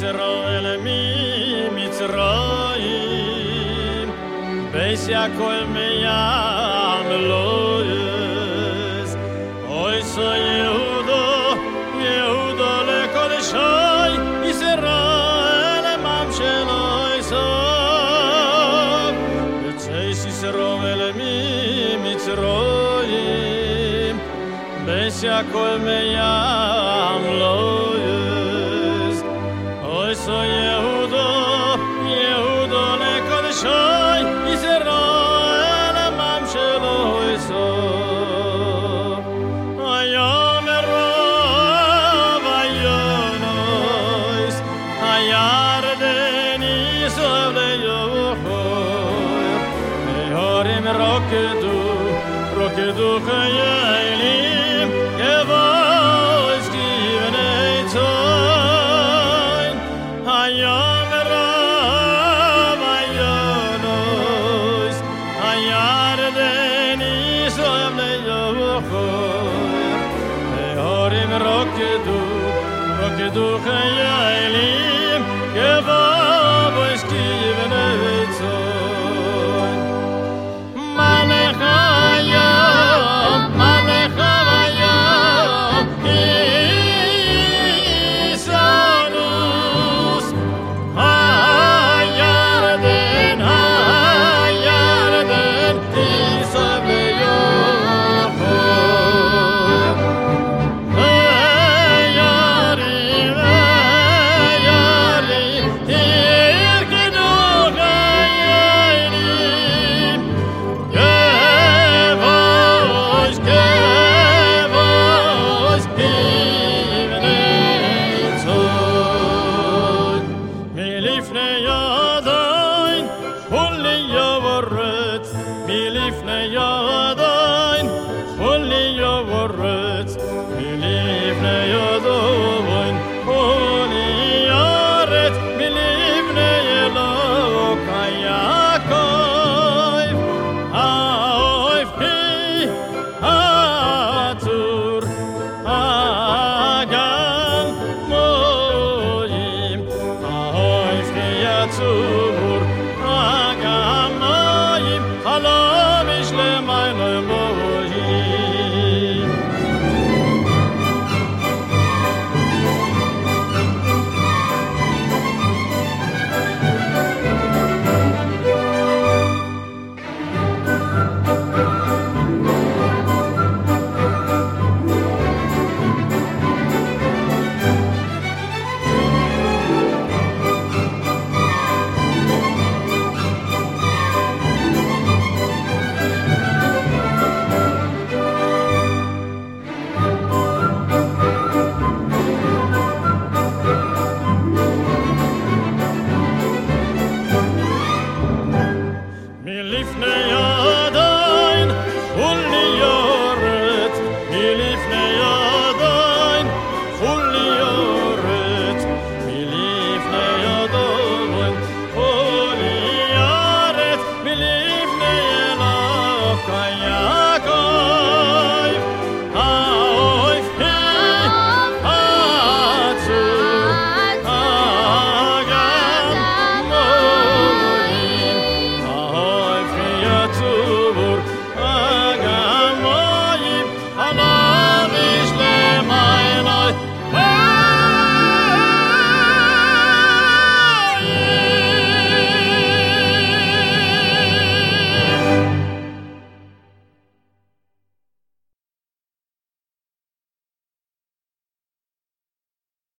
ישראל ממצרים, בייס יעקב מים לא יש, אוי סו יהודו לקודשי, ישראל ממשלו יסוף, בצייס ישראל ממצרים, בייס יעקב מים לא יש, אוי סו יהודו לקודשי, ישראל ממשלו יסוף. היום רוב היונוס, הירדן יסוף ליוחור, ההורים רוקדו חיילים, גבוהים כבני צאן. היום רוב היונוס, הירדן יסוף ליוחור, ההורים רוקדו חיילים, גבוהים